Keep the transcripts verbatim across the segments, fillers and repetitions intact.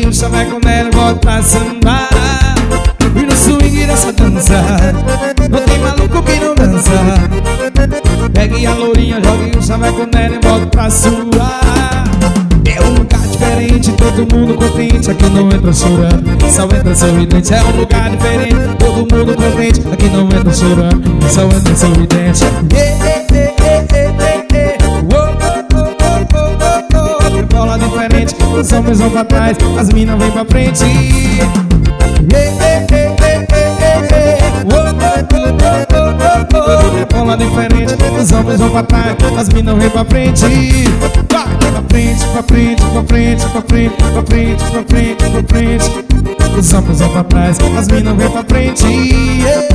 jogue o chaveco nela e bota pra sambar. E no swing dessa dança não tem maluco que não dança. Pegue a lourinha, jogue o chaveco nela e bota pra suar. É um lugar diferente, todo mundo contente. Aqui não entra chorando, só entra sorridente. É um lugar diferente, todo mundo contente. Aqui não entra chorando, só entra sorridente. Yeah, yeah, yeah, yeah, yeah, yeah. Oh, oh, oh, oh, oh, oh, oh. É bola diferente, os homens vão pra trás, as minas vêm pra frente. Yeah, yeah, yeah, yeah, yeah, yeah. Oh, oh, oh, oh, oh, oh. É bola diferente, os homens vão pra trás, as minas vêm pra frente. Vai! Pra frente, pra frente, pra frente, pra frente, pra frente, pra frente, pra frente. Os homens vão pra trás, as minas vêm pra frente. Yeah.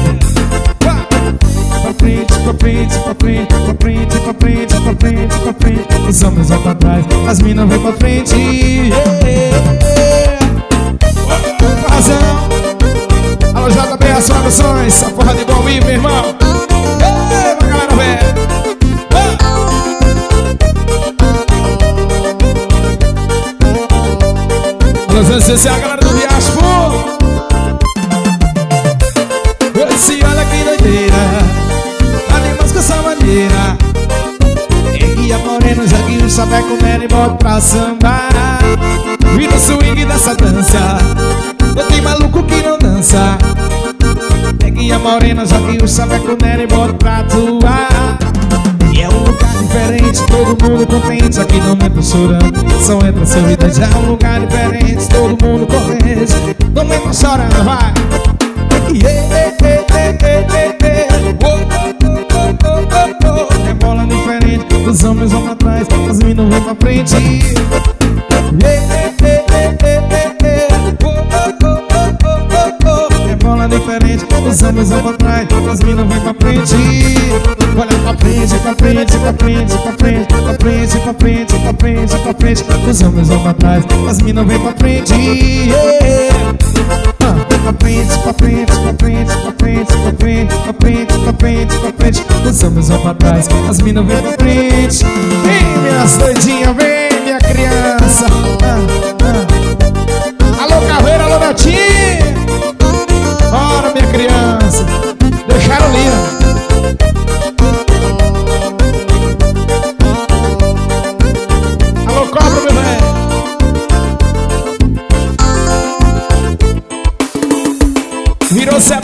Pra frente, pra frente, pra frente, pra frente, pra frente, pra frente, pra frente. Os homens vão pra trás, as minas vêm pra frente. Yeah. Razão. Alô, J B, as traduções. Essa porra de bom ir, meu irmão. Ei, pra galera velha. Essa é a galera do Riacho. Esse olha que doideira, animais com essa maneira. Ergue a morena, jogue o chaveco nela e bota pra sambar. E no swing dessa dança não tem maluco que não dança. Ergue a morena, jogue o chaveco nela e bota pra atuar. E é um lugar diferente, todo mundo contente. Aqui não entra chorando, só entra sorridente. É um lugar diferente, todo mundo contente. Não entra chorando, vai. Yeah, yeah, yeah, yeah, yeah, yeah. Oh, oh, oh, oh, oh, oh. É bola diferente, os homens vão pra trás, as minas vão pra frente. Yeah, yeah, yeah, yeah, yeah, yeah. Oh, oh, oh, oh, oh, oh. É bola diferente, os homens vão pra trás, as minas vão pra frente. Olha pra frente, pra frente, pra frente, pra frente, pra frente, pra frente, pra frente, pra frente. Os homens vão pra trás, as minas vêm pra frente. Yeah. Ah, pra frente, pra frente, pra frente, pra frente, pra frente, pra frente, pra frente, pra frente. Os homens vão pra trás, as minas vêm pra frente. Vem, minhas doidinhas, vem, minha criança. Ah, ah. Alô, Caveira, alô, Netinho. Bora, minha criança. Deixaram linda. Virou